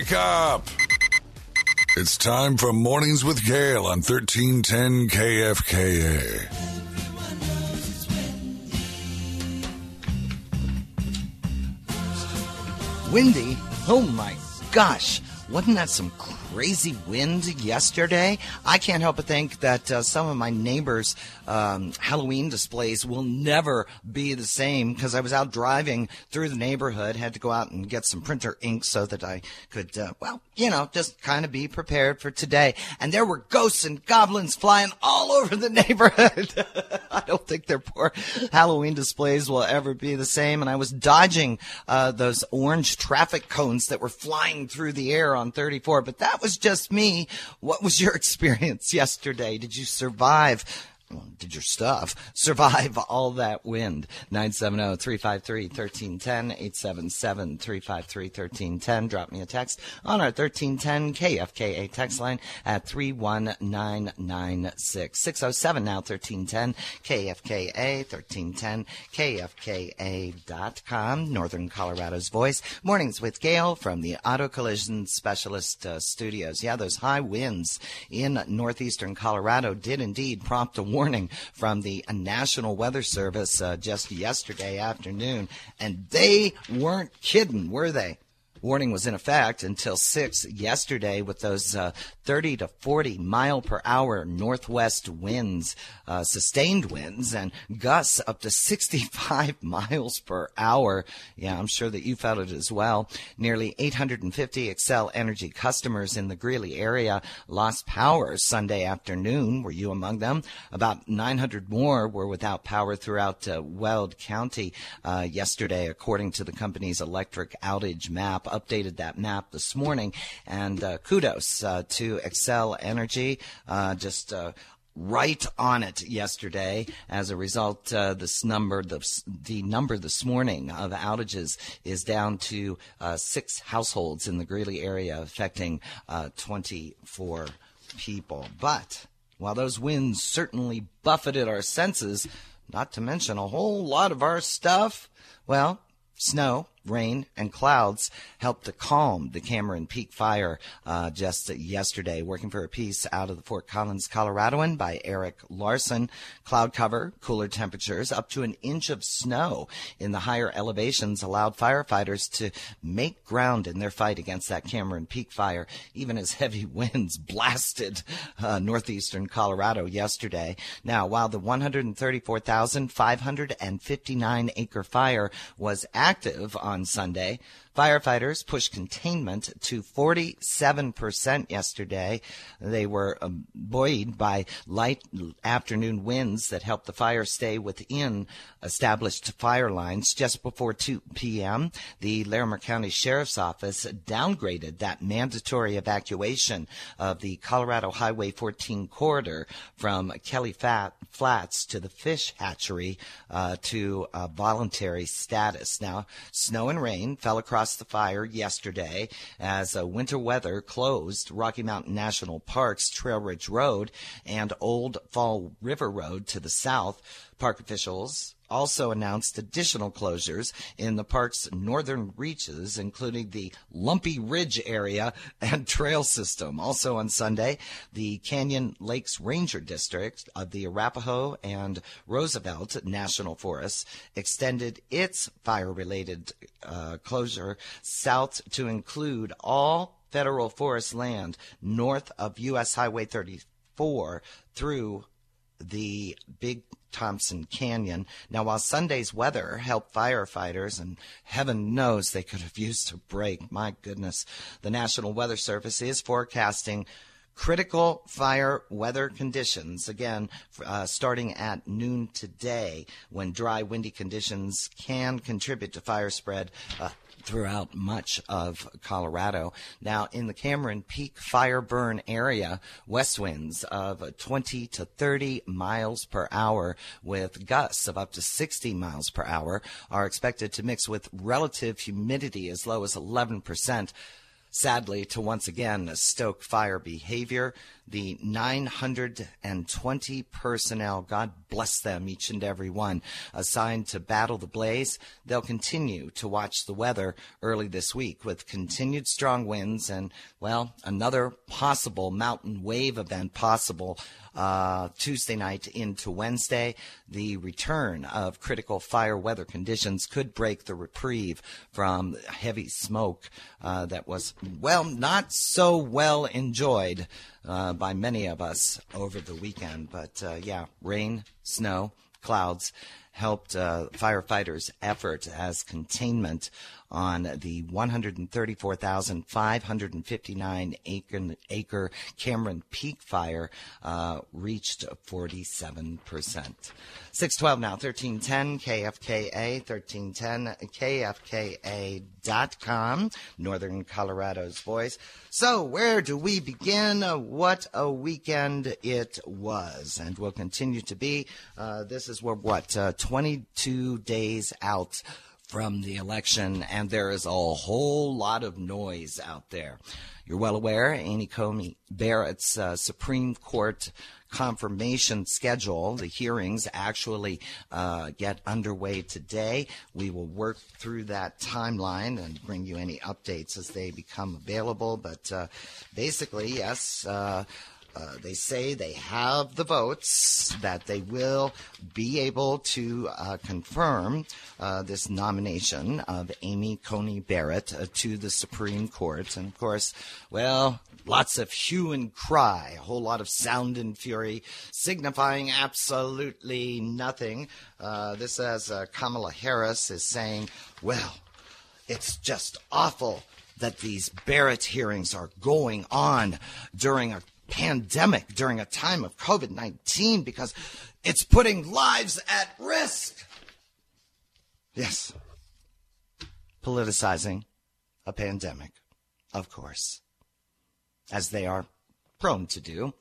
Wake up! It's time for Mornings with Gail on 1310 KFKA. Windy? Oh my gosh. Wasn't that some crazy wind yesterday? I can't help but think that some of my neighbors' Halloween displays will never be the same, because I was out driving through the neighborhood, had to go out and get some printer ink so that I could, just kind of be prepared for today. And there were ghosts and goblins flying all over the neighborhood. I don't think their poor Halloween displays will ever be the same. And I was dodging those orange traffic cones that were flying through the air on 34. But that was just me. What was your experience yesterday? Did you survive? Did your stuff survive all that wind? 970-353-1310, 877-353-1310. Drop me a text on our 1310 KFKA text line at 31996. 607 now, 1310 KFKA, 1310 KFKA.com. Northern Colorado's voice. Mornings with Gail from the Auto Collision Specialist Studios. Yeah, those high winds in northeastern Colorado did indeed prompt a warning from the National Weather Service just yesterday afternoon, and they weren't kidding, were they? Warning was in effect until 6 yesterday with those 30 to 40 mile per hour northwest winds, sustained winds, and gusts up to 65 miles per hour. Yeah, I'm sure that you felt it as well. Nearly 850 Xcel Energy customers in the Greeley area lost power Sunday afternoon. Were you among them? About 900 more were without power throughout Weld County yesterday, according to the company's electric outage map. Updated that map this morning, and kudos to Xcel Energy, just right on it yesterday. As a result, the number this morning of outages is down to 6 households in the Greeley area, affecting 24 people. But while those winds certainly buffeted our senses, not to mention a whole lot of our stuff, well, snow, rain, and clouds helped to calm the Cameron Peak fire just yesterday. Working for a piece out of the Fort Collins Coloradoan by Eric Larson. Cloud cover, cooler temperatures, up to an inch of snow in the higher elevations allowed firefighters to make ground in their fight against that Cameron Peak fire, even as heavy winds blasted northeastern Colorado yesterday. Now, while the 134,559-acre fire was active on Sunday, firefighters pushed containment to 47% yesterday. They were buoyed by light afternoon winds that helped the fire stay within established fire lines. Just before 2 p.m., the Larimer County Sheriff's Office downgraded that mandatory evacuation of the Colorado Highway 14 corridor from Kelly Flats to the fish hatchery to voluntary status. Now, snow and rain fell across the fire yesterday as winter weather closed Rocky Mountain National Park's Trail Ridge Road and Old Fall River Road to the south. Park officials also announced additional closures in the park's northern reaches, including the Lumpy Ridge area and trail system. Also on Sunday, the Canyon Lakes Ranger District of the Arapahoe and Roosevelt National Forests extended its fire-related closure south to include all federal forest land north of U.S. Highway 34 through the Big Thompson Canyon. Now, while Sunday's weather helped firefighters, and heaven knows they could have used a break, my goodness, the National Weather Service is forecasting critical fire weather conditions, again, starting at noon today, when dry, windy conditions can contribute to fire spread throughout much of Colorado. Now, in the Cameron Peak fire burn area, west winds of 20 to 30 miles per hour with gusts of up to 60 miles per hour are expected to mix with relative humidity as low as 11%. Sadly, to once again stoke fire behavior. the 920 personnel, God bless them, each and every one, assigned to battle the blaze. They'll continue to watch the weather early this week with continued strong winds and, well, another possible mountain wave event possible Tuesday night into Wednesday. The return of critical fire weather conditions could break the reprieve from heavy smoke that was, well, not so well enjoyed by many of us over the weekend. But, rain, snow, clouds helped firefighters' effort as containment on the 134,559 acre Cameron Peak fire reached 47%. 612 now, 1310 KFKA, 1310 KFKA.com, Northern Colorado's voice. So where do we begin? What a weekend it was, and will continue to be. This is 22 days out from the election, and there is a whole lot of noise out there. You're well aware, Amy Coney Barrett's Supreme Court confirmation schedule. The hearings actually get underway today. We will work through that timeline and bring you any updates as they become available. But basically, yes, they say they have the votes, that they will be able to confirm this nomination of Amy Coney Barrett to the Supreme Court. And, of course, well, lots of hue and cry, a whole lot of sound and fury, signifying absolutely nothing. This as Kamala Harris is saying, well, it's just awful that these Barrett hearings are going on during a pandemic, during a time of COVID-19, because it's putting lives at risk. Yes. Politicizing a pandemic, of course, as they are prone to do.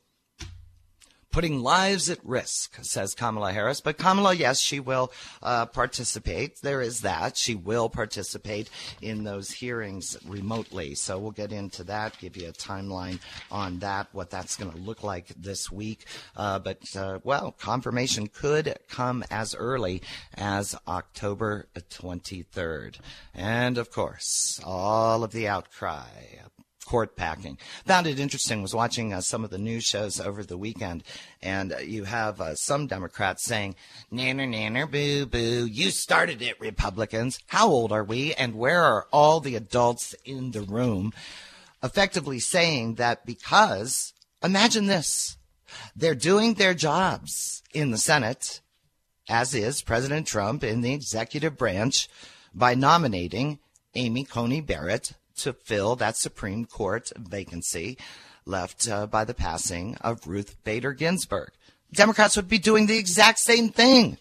Putting lives at risk, says Kamala Harris. But Kamala, yes, she will participate. There is that. She will participate in those hearings remotely. So we'll get into that, give you a timeline on that, what that's going to look like this week. But confirmation could come as early as October 23rd. And, of course, all of the outcry, court packing. Found it interesting, was watching some of the news shows over the weekend, and you have some Democrats saying, nanner, nanner, boo, boo, you started it, Republicans. How old are we, and where are all the adults in the room? Effectively saying that because, imagine this, they're doing their jobs in the Senate, as is President Trump in the executive branch, by nominating Amy Coney Barrett to fill that Supreme Court vacancy left by the passing of Ruth Bader Ginsburg. Democrats would be doing the exact same thing.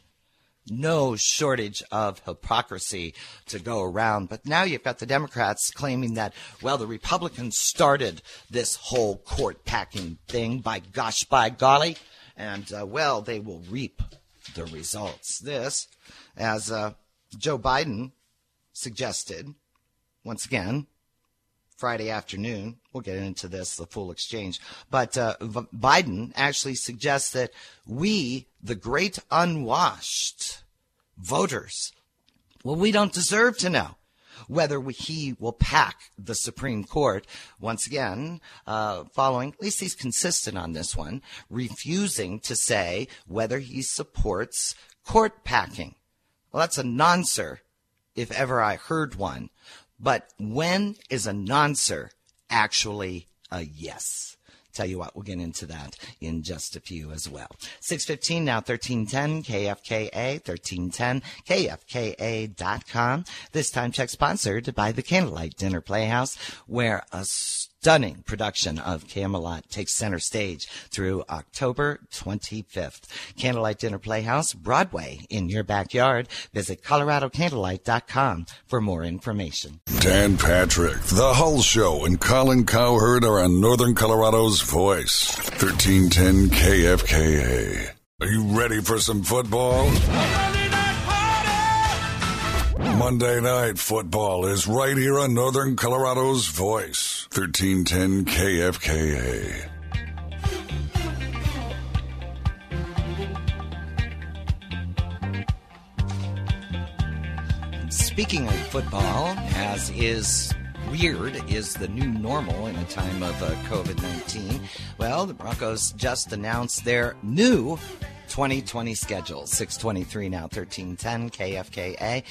No shortage of hypocrisy to go around. But now you've got the Democrats claiming that, well, the Republicans started this whole court packing thing, by gosh, by golly, and, they will reap the results. This, as Joe Biden suggested, once again, Friday afternoon, we'll get into this, the full exchange, but Biden actually suggests that we, the great unwashed voters, well, we don't deserve to know whether he will pack the Supreme Court. Once again, following, at least he's consistent on this one, refusing to say whether he supports court packing. Well, that's a nonser, if ever I heard one. But when is a nonser actually a yes? Tell you what, we'll get into that in just a few as well. 6:15 now, 1310 KFKA, 1310 KFKA.com. This time check sponsored by the Candlelight Dinner Playhouse, where a stunning production of Camelot takes center stage through October 25th. Candlelight Dinner Playhouse, Broadway, in your backyard. Visit ColoradoCandlelight.com for more information. Dan Patrick, The Hull Show, and Colin Cowherd are on Northern Colorado's voice. 1310 KFKA. Are you ready for some football? Monday Night Football is right here on Northern Colorado's voice. 1310 KFKA. Speaking of football, as is weird is the new normal in a time of COVID-19. Well, the Broncos just announced their new 2020 schedule. 6:23 now, 1310 KFKA,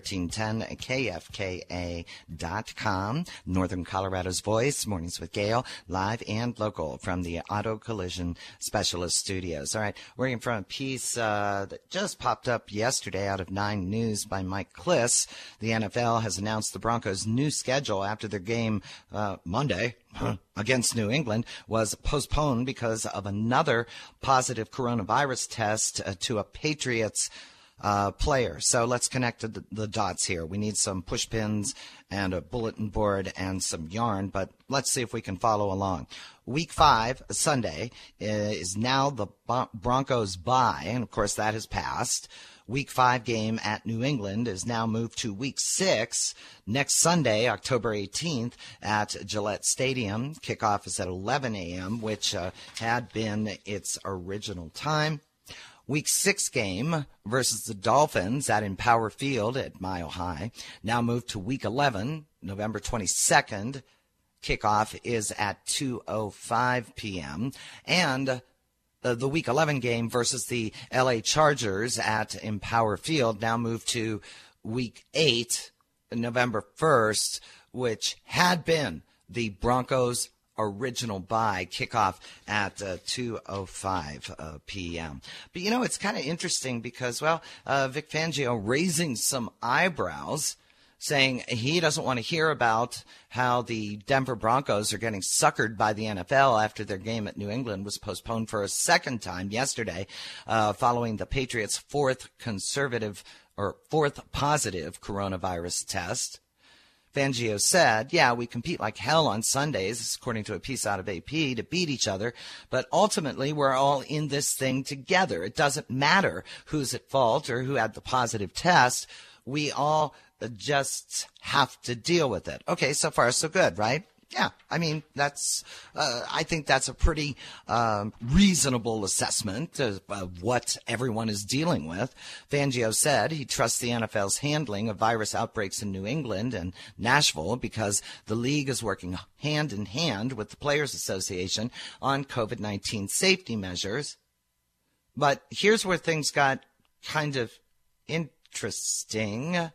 1310KFKA.com. Northern Colorado's Voice, Mornings with Gail, live and local from the Auto Collision Specialist Studios. All right, working from a piece that just popped up yesterday out of 9 News by Mike Kliss. The NFL has announced the Broncos' new schedule after their game Monday against New England was postponed because of another positive coronavirus test to a Patriots player. So let's connect the dots here. We need some push pins and a bulletin board and some yarn, but let's see if we can follow along. Week 5, Sunday, is now the Broncos' bye, and of course that has passed. Week 5 game at New England is now moved to Week 6 next Sunday, October 18th at Gillette Stadium. Kickoff is at 11 a.m., which had been its original time. Week 6 game versus the Dolphins at Empower Field at Mile High, now moved to Week 11, November 22nd. Kickoff is at 2:05 p.m. And the Week 11 game versus the L.A. Chargers at Empower Field now moved to Week 8, November 1st, which had been the Broncos' original bye. Kickoff at 2:05 p.m. But, you know, it's kind of interesting because, well, Vic Fangio raising some eyebrows, saying he doesn't want to hear about how the Denver Broncos are getting suckered by the NFL after their game at New England was postponed for a second time yesterday, following the Patriots' fourth positive coronavirus test. Fangio said, yeah, we compete like hell on Sundays, according to a piece out of AP, to beat each other, but ultimately we're all in this thing together. It doesn't matter who's at fault or who had the positive test. We all just have to deal with it. Okay, so far so good, right? Yeah, I mean, I think that's a pretty reasonable assessment of what everyone is dealing with. Fangio said he trusts the NFL's handling of virus outbreaks in New England and Nashville because the league is working hand in hand with the Players Association on COVID-19 safety measures. But here's where things got kind of interesting.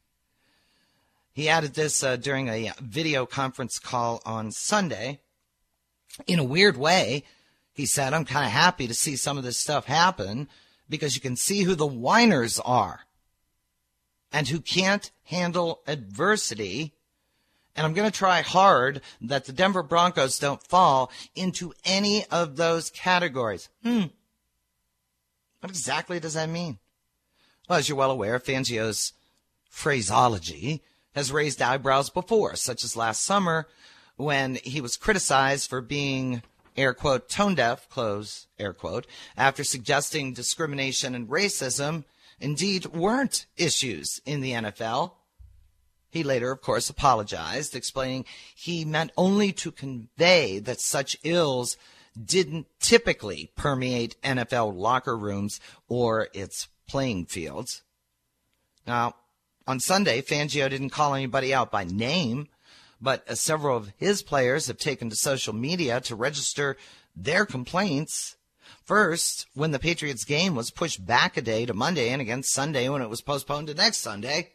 He added this during a video conference call on Sunday. In a weird way, he said, I'm kind of happy to see some of this stuff happen because you can see who the whiners are and who can't handle adversity. And I'm going to try hard that the Denver Broncos don't fall into any of those categories. What exactly does that mean? Well, as you're well aware, Fangio's phraseology has raised eyebrows before, such as last summer when he was criticized for being, air quote, tone deaf, close air quote, after suggesting discrimination and racism indeed weren't issues in the NFL. He later, of course, apologized, explaining he meant only to convey that such ills didn't typically permeate NFL locker rooms or its playing fields. Now, on Sunday, Fangio didn't call anybody out by name, but several of his players have taken to social media to register their complaints. First, when the Patriots game was pushed back a day to Monday, and again Sunday when it was postponed to next Sunday.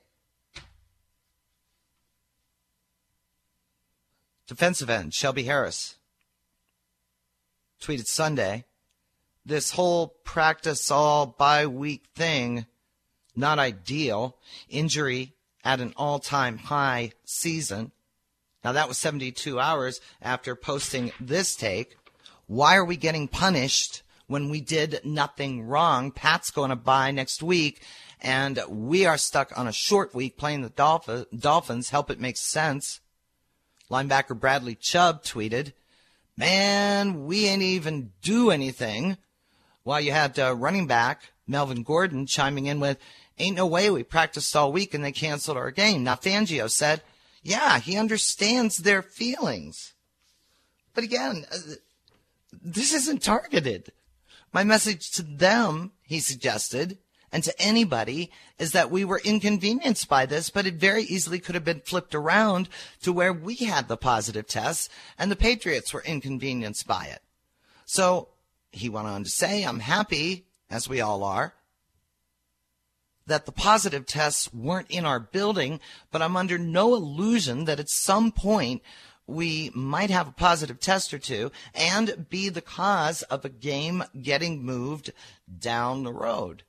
Defensive end Shelby Harris tweeted Sunday, this whole practice all bye week thing, not ideal. Injury at an all-time high season. Now, that was 72 hours after posting this take. Why are we getting punished when we did nothing wrong? Pat's going to bye next week, and we are stuck on a short week playing the Dolphins. Help it make sense. Linebacker Bradley Chubb tweeted, man, we ain't even do anything. While you had running back Melvin Gordon chiming in with, ain't no way we practiced all week and they canceled our game. Now, Fangio said, yeah, he understands their feelings. But again, this isn't targeted. My message to them, he suggested, and to anybody is that we were inconvenienced by this, but it very easily could have been flipped around to where we had the positive tests and the Patriots were inconvenienced by it. So he went on to say, I'm happy, as we all are, that the positive tests weren't in our building, but I'm under no illusion that at some point we might have a positive test or two and be the cause of a game getting moved down the road.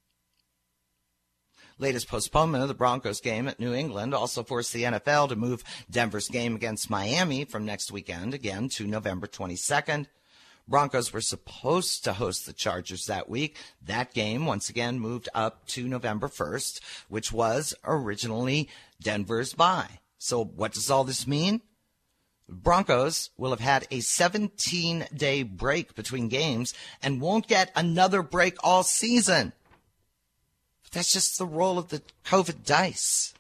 Latest postponement of the Broncos game at New England also forced the NFL to move Denver's game against Miami from next weekend again to November 22nd. Broncos were supposed to host the Chargers that week. That game, once again, moved up to November 1st, which was originally Denver's bye. So what does all this mean? Broncos will have had a 17-day break between games and won't get another break all season. But that's just the roll of the COVID dice.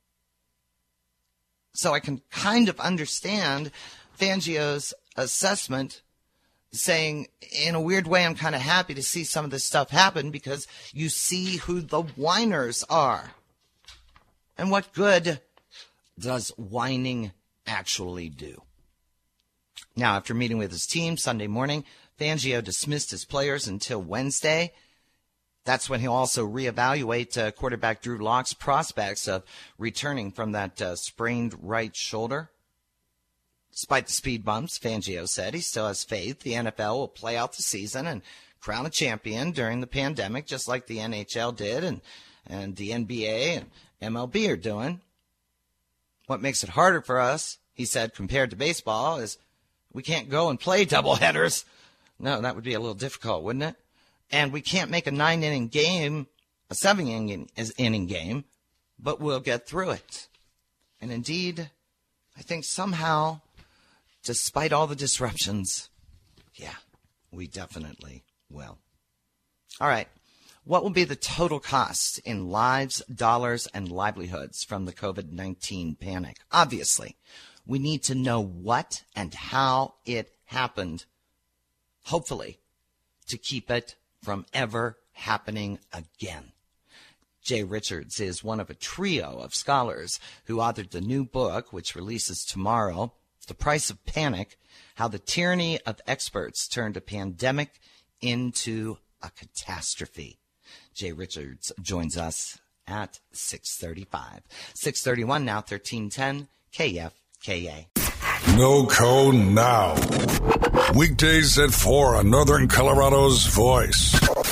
So I can kind of understand Fangio's assessment, saying, in a weird way, I'm kind of happy to see some of this stuff happen because you see who the whiners are. And what good does whining actually do? Now, after meeting with his team Sunday morning, Fangio dismissed his players until Wednesday. That's when he'll also reevaluate quarterback Drew Lock's prospects of returning from that sprained right shoulder. Despite the speed bumps, Fangio said he still has faith the NFL will play out the season and crown a champion during the pandemic, just like the NHL did and the NBA and MLB are doing. What makes it harder for us, he said, compared to baseball, is we can't go and play doubleheaders. No, that would be a little difficult, wouldn't it? And we can't make a 9-inning game, a 7-inning game, but we'll get through it. And indeed, I think somehow, despite all the disruptions, yeah, we definitely will. All right. What will be the total cost in lives, dollars, and livelihoods from the COVID-19 panic? Obviously, we need to know what and how it happened, hopefully, to keep it from ever happening again. Jay Richards is one of a trio of scholars who authored the new book, which releases tomorrow, The Price of Panic, How the Tyranny of Experts Turned a Pandemic into a Catastrophe. Jay Richards joins us at 6:35. 6:31 now, 1310 KFKA. NoCo now. Weekdays at 4 on Northern Colorado's Voice.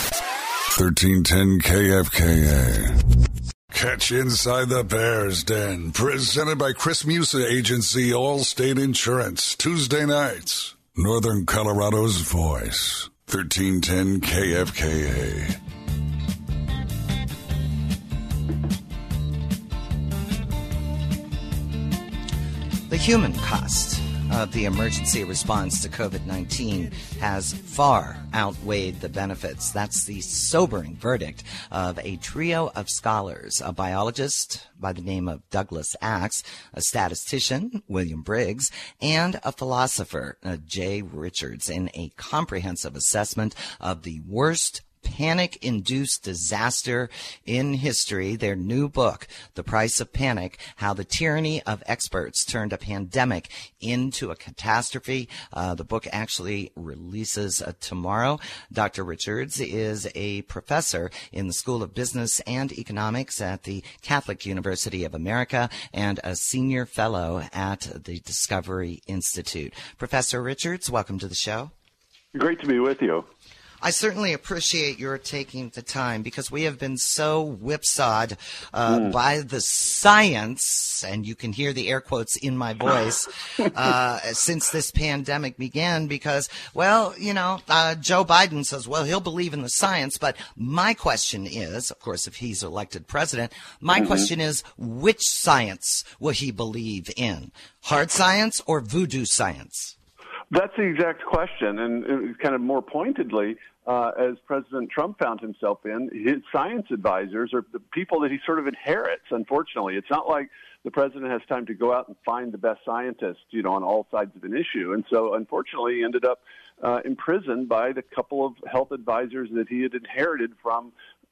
1310 KFKA. Catch Inside the Bears Den, presented by Chris Musa Agency, Allstate Insurance, Tuesday nights. Northern Colorado's Voice. 1310 KFKA. The human cost of the emergency response to COVID-19 has far outweighed the benefits. That's the sobering verdict of a trio of scholars, a biologist by the name of Douglas Axe, a statistician, William Briggs, and a philosopher, Jay Richards, in a comprehensive assessment of the worst panic-induced disaster in history. Their new book, The Price of Panic, How the Tyranny of Experts Turned a Pandemic into a Catastrophe. The book actually releases tomorrow. Dr. Richards is a professor in the School of Business and Economics at the Catholic University of America and a senior fellow at the Discovery Institute. Professor Richards, welcome to the show. Great to be with you. I certainly appreciate your taking the time because we have been so whipsawed by the science, and you can hear the air quotes in my voice, since this pandemic began because, well, Joe Biden says, well, he'll believe in the science. But my question is, of course, if he's elected president, my question is, which science will he believe in? Hard science or voodoo science? That's the exact question, and kind of more pointedly, as President Trump found himself in, his science advisors are the people that he sort of inherits, unfortunately. It's not like the president has time to go out and find the best scientists, on all sides of an issue. And so, unfortunately, he ended up imprisoned by the couple of health advisors that he had inherited from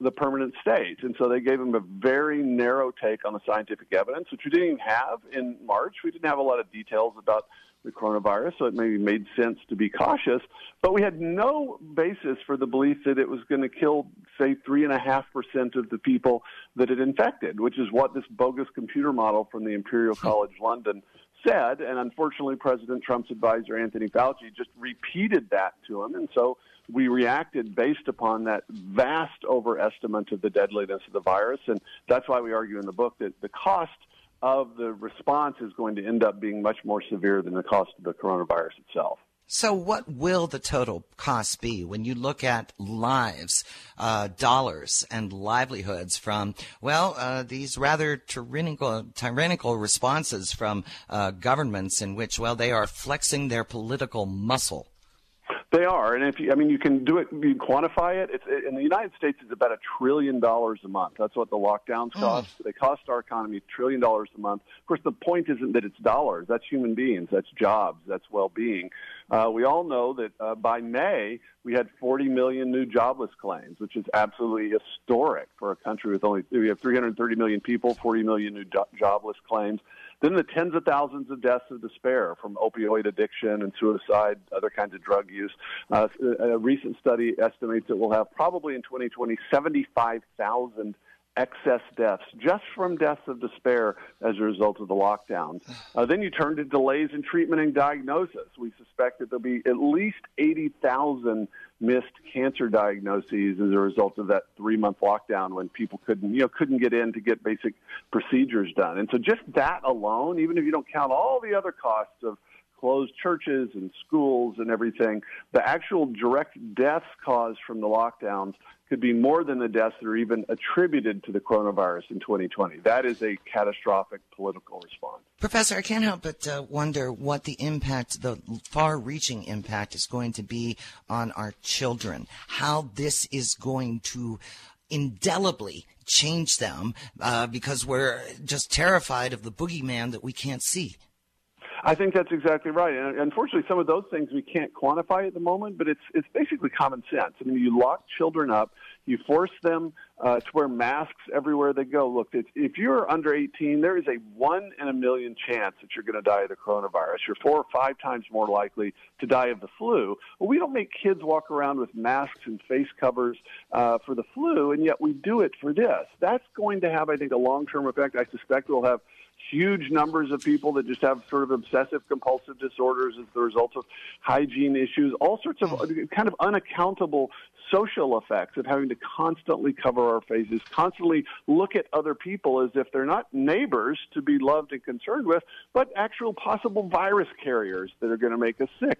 the permanent state. And so they gave him a very narrow take on the scientific evidence, which we didn't even have in March. We didn't have a lot of details about the coronavirus, so it maybe made sense to be cautious. But we had no basis for the belief that it was going to kill, say, 3.5% of the people that it infected, which is what this bogus computer model from the Imperial College London said. And unfortunately, President Trump's advisor, Anthony Fauci, just repeated that to him. And so we reacted based upon that vast overestimate of the deadliness of the virus. And that's why we argue in the book that the cost of the response is going to end up being much more severe than the cost of the coronavirus itself. So what will the total cost be when you look at lives, dollars, and livelihoods from, these rather tyrannical responses from governments in which, they are flexing their political muscle? They are, and you can do it. You can quantify it. In the United States, it's about $1 trillion a month. That's what the lockdowns cost. They cost our economy $1 trillion a month. Of course, the point isn't that it's dollars. That's human beings. That's jobs. That's well-being. We all know that by May we had 40 million new jobless claims, which is absolutely historic for a country with we have 330 million people, 40 million new jobless claims. Then the tens of thousands of deaths of despair from opioid addiction and suicide, other kinds of drug use. A recent study estimates that we'll have probably in 2020 75,000 excess deaths just from deaths of despair as a result of the lockdowns. Then you turn to delays in treatment and diagnosis. We suspect that there'll be at least 80,000 missed cancer diagnoses as a result of that 3-month lockdown when people couldn't get in to get basic procedures done. And so just that alone, even if you don't count all the other costs of closed churches and schools and everything, the actual direct deaths caused from the lockdowns could be more than the deaths that are even attributed to the coronavirus in 2020. That is a catastrophic political response. Professor, I can't help but wonder what the impact, the far-reaching impact, is going to be on our children, how this is going to indelibly change them because we're just terrified of the boogeyman that we can't see. I think that's exactly right. And unfortunately, some of those things we can't quantify at the moment, but it's basically common sense. I mean, you lock children up, you force them to wear masks everywhere they go. Look, if you're under 18, there is a 1 in a million chance that you're going to die of the coronavirus. You're 4 or 5 times more likely to die of the flu. Well, we don't make kids walk around with masks and face covers for the flu, and yet we do it for this. That's going to have, I think, a long-term effect. I suspect we'll have huge numbers of people that just have sort of obsessive-compulsive disorders as the result of hygiene issues, all sorts of kind of unaccountable social effects of having to constantly cover our faces, constantly look at other people as if they're not neighbors to be loved and concerned with, but actual possible virus carriers that are going to make us sick.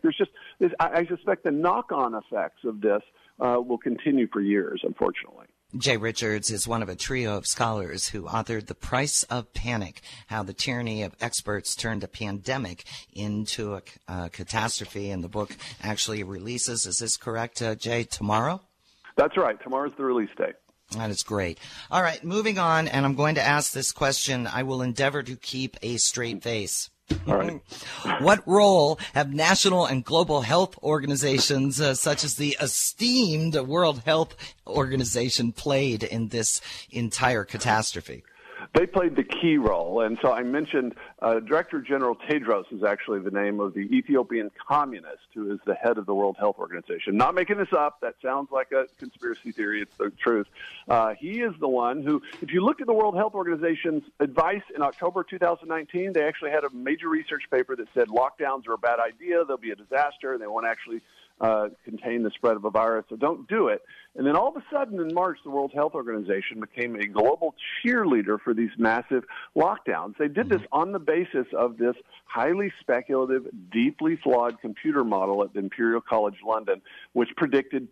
I suspect the knock-on effects of this will continue for years, unfortunately. Jay Richards is one of a trio of scholars who authored The Price of Panic, How the Tyranny of Experts Turned a Pandemic into a Catastrophe. And the book actually releases, is this correct, Jay, tomorrow? That's right. Tomorrow's the release date. That is great. All right, moving on, and I'm going to ask this question. I will endeavor to keep a straight face. All right. What role have national and global health organizations, such as the esteemed World Health Organization, played in this entire catastrophe? They played the key role. And so I mentioned Director General Tedros is actually the name of the Ethiopian communist who is the head of the World Health Organization. Not making this up. That sounds like a conspiracy theory. It's the truth. He is the one who, if you look at the World Health Organization's advice in October 2019, they actually had a major research paper that said lockdowns are a bad idea. They'll be a disaster, and they won't actually contain the spread of a virus, so don't do it. And then all of a sudden in March, the World Health Organization became a global cheerleader for these massive lockdowns. They did this on the basis of this highly speculative, deeply flawed computer model at the Imperial College London, which predicted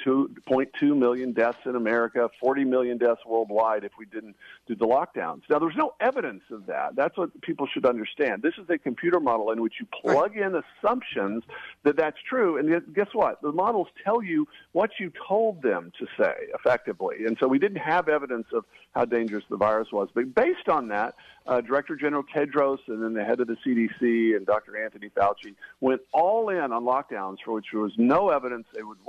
2.2 million deaths in America, 40 million deaths worldwide if we didn't do the lockdowns. Now, there's no evidence of that. That's what people should understand. This is a computer model in which you plug in assumptions that that's true, and guess what? The models tell you what you told them to say, effectively. And so we didn't have evidence of how dangerous the virus was. But based on that, Director General Tedros and then the head of the CDC and Dr. Anthony Fauci went all in on lockdowns for which there was no evidence they would work.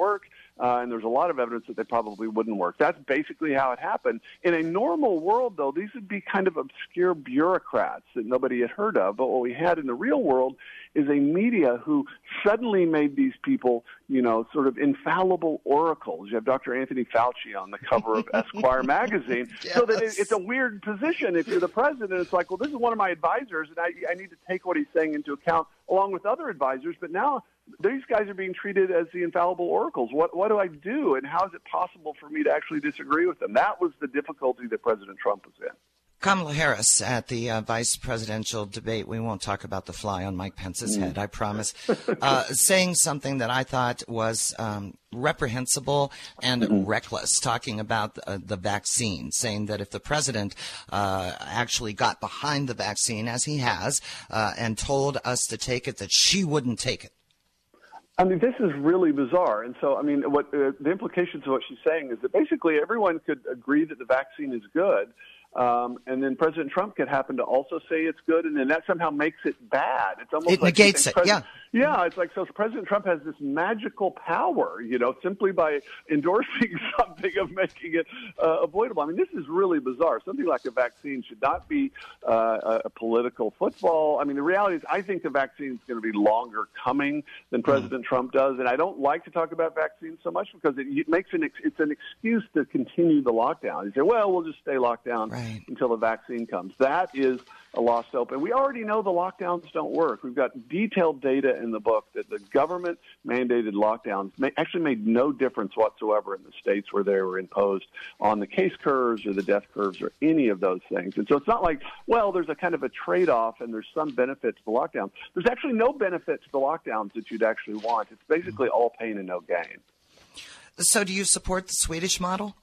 and there's a lot of evidence that they probably wouldn't work. That's basically how it happened. In a normal world, though, these would be kind of obscure bureaucrats that nobody had heard of. But what we had in the real world is a media who suddenly made these people, sort of infallible oracles. You have Dr. Anthony Fauci on the cover of Esquire magazine. Yes. So that it's a weird position. If you're the president, it's like, well, this is one of my advisors, and I need to take what he's saying into account along with other advisors. But now these guys are being treated as the infallible oracles. What do I do, and how is it possible for me to actually disagree with them? That was the difficulty that President Trump was in. Kamala Harris at the vice presidential debate, we won't talk about the fly on Mike Pence's head, I promise, saying something that I thought was reprehensible and reckless, talking about the vaccine, saying that if the president actually got behind the vaccine, as he has, and told us to take it, that she wouldn't take it. I mean, this is really bizarre. And so, I mean, what the implications of what she's saying is that basically everyone could agree that the vaccine is good. And then President Trump could happen to also say it's good, and then that somehow makes it bad. It's almost it negates it. Yeah, it's like, so President Trump has this magical power, simply by endorsing something of making it avoidable. I mean, this is really bizarre. Something like a vaccine should not be a political football. I mean, the reality is I think the vaccine is going to be longer coming than President Trump does, and I don't like to talk about vaccines so much because it makes it's an excuse to continue the lockdown. You say, well, we'll just stay locked down until the vaccine comes. That is a lost hope. And we already know the lockdowns don't work. We've got detailed data in the book that the government-mandated lockdowns actually made no difference whatsoever in the states where they were imposed on the case curves or the death curves or any of those things. And so it's not like, well, there's a kind of a trade-off and there's some benefit to the lockdown. There's actually no benefit to the lockdowns that you'd actually want. It's basically all pain and no gain. So do you support the Swedish model?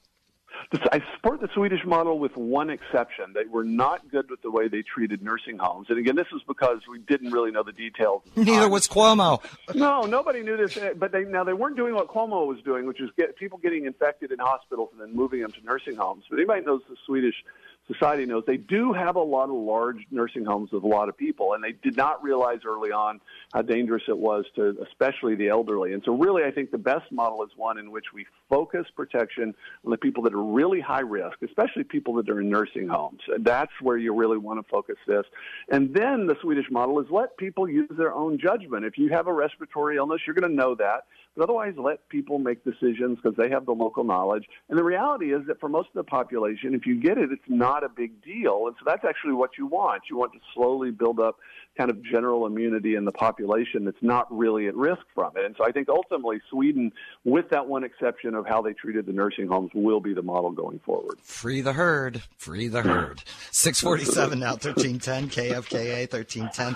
I support the Swedish model with one exception. They were not good with the way they treated nursing homes. And again, this is because we didn't really know the details. Neither was Cuomo. No, nobody knew this. But they weren't doing what Cuomo was doing, which is people getting infected in hospitals and then moving them to nursing homes. But anybody knows the Swedish society knows they do have a lot of large nursing homes with a lot of people, and they did not realize early on how dangerous it was to especially the elderly. And so really I think the best model is one in which we focus protection on the people that are really high risk, especially people that are in nursing homes. That's where you really want to focus this. And then the Swedish model is let people use their own judgment. If you have a respiratory illness, you're going to know that. But otherwise, let people make decisions because they have the local knowledge. And the reality is that for most of the population, if you get it, it's not a big deal. And so that's actually what you want. You want to slowly build up kind of general immunity in the population that's not really at risk from it. And so I think ultimately Sweden, with that one exception of how they treated the nursing homes, will be the model going forward. Free the herd. Free the herd. 647 now, 1310 KFKA, 1310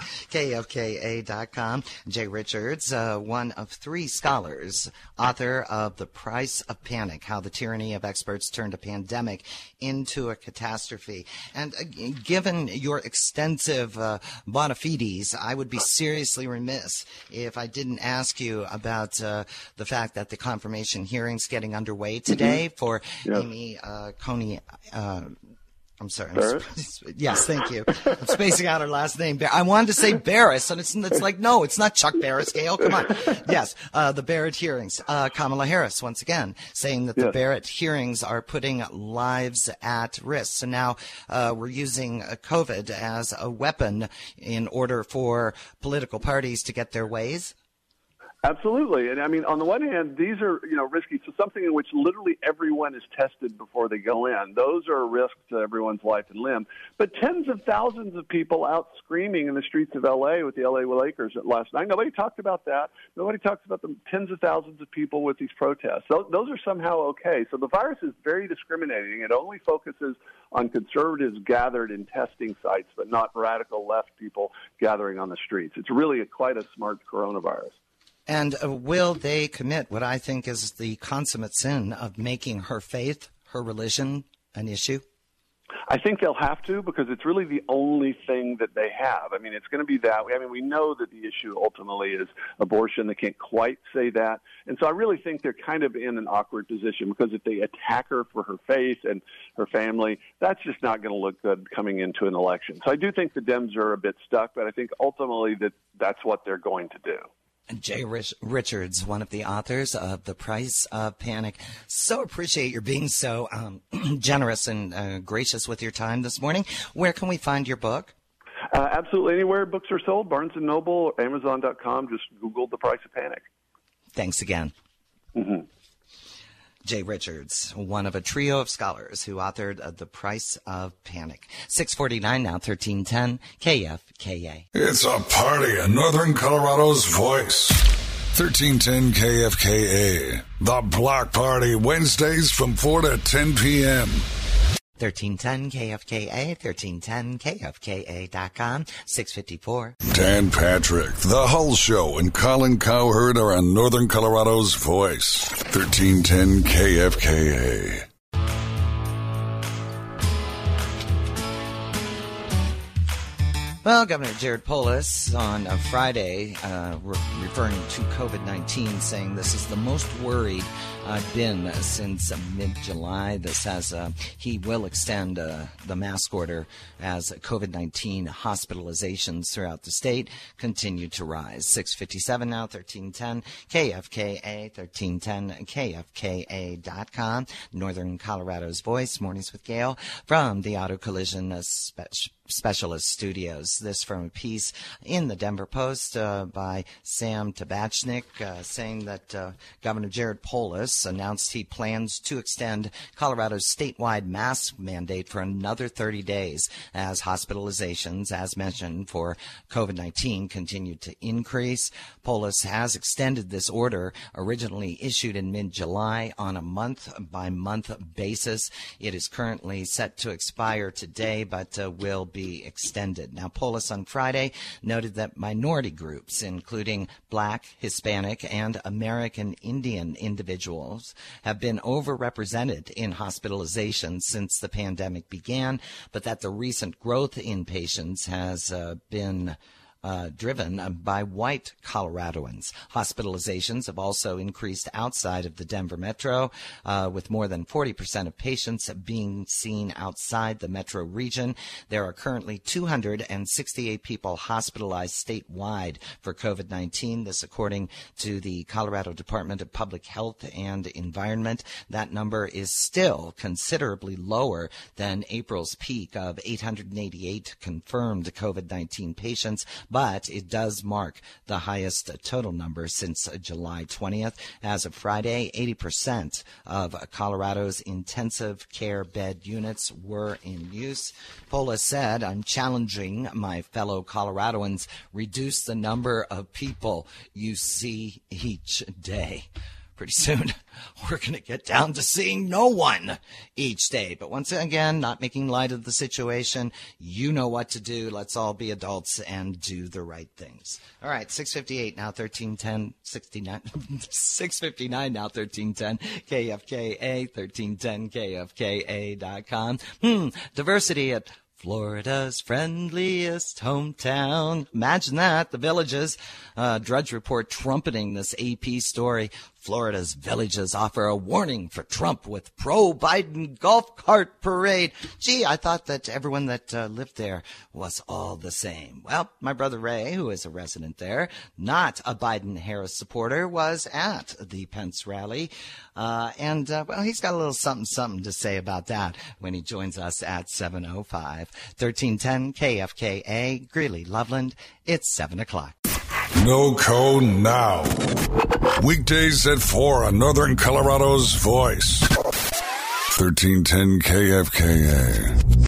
KFKA.com. Jay Richards, one of three scholars, author of The Price of Panic, How the Tyranny of Experts Turned a Pandemic into a Catastrophe. And given your extensive bona fides, I would be seriously remiss if I didn't ask you about the fact that the confirmation hearing's getting underway today for Amy Coney. I'm sorry. Yes, thank you. I'm spacing out her last name. I wanted to say Barris, and it's like, no, it's not Chuck Barris, Gail. Come on. Yes, the Barrett hearings. Kamala Harris, once again, saying that the Barrett hearings are putting lives at risk. So now we're using COVID as a weapon in order for political parties to get their ways. Absolutely. And I mean, on the one hand, these are, risky. So something in which literally everyone is tested before they go in. Those are a risk to everyone's life and limb. But tens of thousands of people out screaming in the streets of L.A. with the L.A. Lakers last night. Nobody talked about that. Nobody talks about the tens of thousands of people with these protests. Those are somehow okay. So the virus is very discriminating. It only focuses on conservatives gathered in testing sites, but not radical left people gathering on the streets. It's really quite a smart coronavirus. And will they commit what I think is the consummate sin of making her faith, her religion, an issue? I think they'll have to, because it's really the only thing that they have. I mean, it's going to be that. I mean, we know that the issue ultimately is abortion. They can't quite say that. And so I really think they're kind of in an awkward position, because if they attack her for her faith and her family, that's just not going to look good coming into an election. So I do think the Dems are a bit stuck, but I think ultimately that's what they're going to do. Jay Richards, one of the authors of The Price of Panic. So appreciate your being so generous and gracious with your time this morning. Where can we find your book? Absolutely anywhere books are sold, Barnes & Noble, Amazon.com. Just Google The Price of Panic. Thanks again. Mm-hmm. Jay Richards, one of a trio of scholars who authored The Price of Panic. 649 now, 1310 KFKA. It's a party in Northern Colorado's voice. 1310 KFKA. The Block Party, Wednesdays from 4 to 10 p.m. 1310 KFKA, 1310KFKA.com, 654. Dan Patrick, The Hull Show, and Colin Cowherd are on Northern Colorado's voice. 1310 KFKA. Well, Governor Jared Polis on a Friday, referring to COVID-19, saying this is the most worried I've been since mid-July. This has he will extend the mask order as COVID-19 hospitalizations throughout the state continue to rise. 657 now, 1310 KFKA, 1310 KFKA.com. Northern Colorado's voice, Mornings with Gail from the Auto Collision Specialist Studios. This from a piece in the Denver Post by Sam Tabachnik saying that Governor Jared Polis announced he plans to extend Colorado's statewide mask mandate for another 30 days as hospitalizations, as mentioned, for COVID-19 continue to increase. Polis has extended this order, originally issued in mid-July, on a month-by-month basis. It is currently set to expire today, but will be extended. Now, Polis on Friday noted that minority groups, including Black, Hispanic, and American Indian individuals, have been overrepresented in hospitalizations since the pandemic began, but that the recent growth in patients has been driven by white Coloradoans. Hospitalizations have also increased outside of the Denver metro, with more than 40% of patients being seen outside the metro region. There are currently 268 people hospitalized statewide for COVID-19. This according to the Colorado Department of Public Health and Environment. That number is still considerably lower than April's peak of 888 confirmed COVID-19 patients, but it does mark the highest total number since July 20th. As of Friday, 80% of Colorado's intensive care bed units were in use. Polis said, "I'm challenging my fellow Coloradoans, reduce the number of people you see each day." Pretty soon, we're going to get down to seeing no one each day. But once again, not making light of the situation. You know what to do. Let's all be adults and do the right things. All right, 658 now, 1310, 69, 659 now, 1310, KFKA, 1310, KFKA.com. Diversity at Florida's friendliest hometown. Imagine that. The Villages. Drudge Report trumpeting this AP story. Florida's Villages offer a warning for Trump with pro-Biden golf cart parade. Gee, I thought that everyone that lived there was all the same. Well, my brother Ray, who is a resident there, not a Biden-Harris supporter, was at the Pence rally. And he's got a little something to say about that when he joins us at 7:05. 1310 KFKA, Greeley, Loveland. It's 7 o'clock. No code now. Weekdays at 4 on Northern Colorado's voice. 1310 KFKA.